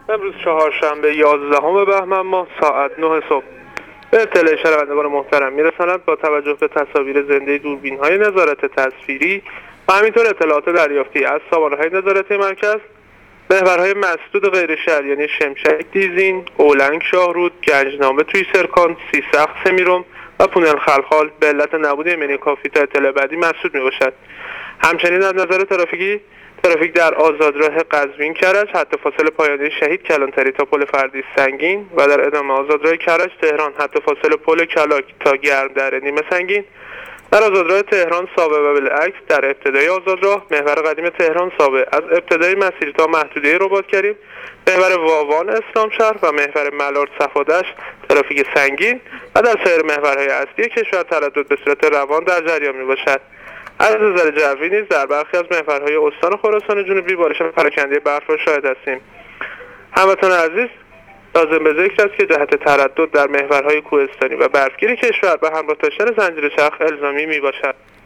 امروز چهارشنبه 11 بهمن ماه ساعت 9 صبح به اطلاع شنوندگان محترم میرساند با توجه به تصاویر زنده دوربین‌های نظارت تصویری و همینطور اطلاعات دریافتی از سامانه‌های نظارتی مرکز، محورهای مسدود غیر شهریانی شمشک دیزین، اولنگ شاهرود، گنجنامه توی سرکان، سیسخ سمیرم و پونل خلخال به علت نبود ایمنی کافی تا اطلاع بعدی مسدود میباشد. همچنین از نظر ترافیک در آزادراه قزوین کرج حد فاصله پایانه شهید کلانتری تا پل فردی سنگین و در ادامه آزادراه کرج تهران حد فاصله پل کلاک تا گرم در نیمه سنگین. در آزادراه تهران ساوه و بالعکس در ابتدای آزادراه محور قدیم تهران ساوه از ابتدای مسیر تا محدوده رباط کریم، محور واوان اسلام شهر و محور ملار صفادش ترافیک سنگین و در سایر محورهای اصلی کشور تردد به صورت روان در جریان میباشد. از نظر جوی نیز در برخی از محورهای استان خراسان جنوبی بارش پراکنده برف را شاهد هستیم. هموطنان عزیز، لازم به ذکر است که جهت تردد در محورهای کوهستانی و برفگیر کشور به همراه داشتن زنجیر چرخ الزامی می باشد.